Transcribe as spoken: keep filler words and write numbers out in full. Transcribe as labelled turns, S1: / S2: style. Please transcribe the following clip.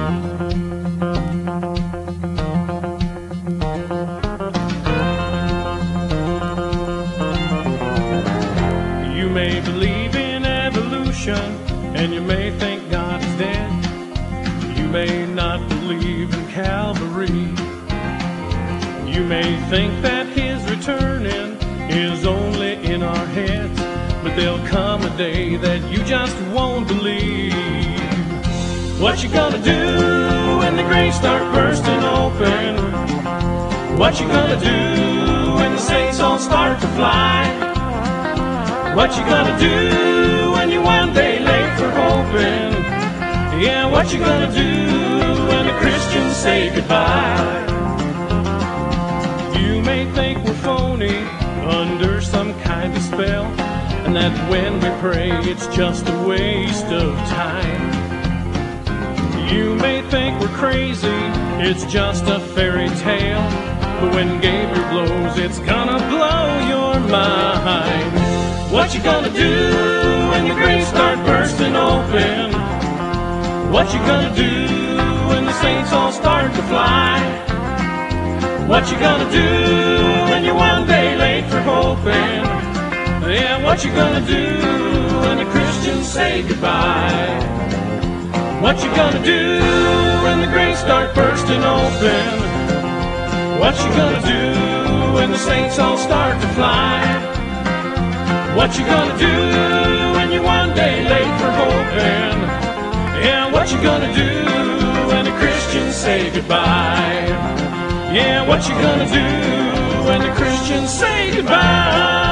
S1: You may believe in evolution, and you may think God is dead. You may not believe in Calvary. You may think that His returning is only in our heads, but there'll come a day that you just won't believe. What you gonna do when the graves start bursting open? What you gonna do when the saints all start to fly? What you gonna do when you're one day late for hoping? Yeah, what you gonna do when the Christians say goodbye? You may think we're phony, under some kind of spell, and that when we pray it's just a waste of time. You may think we're crazy, it's just a fairy tale, but when Gabriel blows, it's gonna blow your mind. What you gonna do when the graves start bursting open? What you gonna do when the saints all start to fly? What you gonna do when you're one day late for hoping? Yeah, what you gonna do when the Christians say goodbye? What you gonna do when the graves start bursting open? What you gonna do when the saints all start to fly? What you gonna do when you're one day late for hoping? Yeah, what you gonna do when the Christians say goodbye? Yeah, what you gonna do when the Christians say goodbye?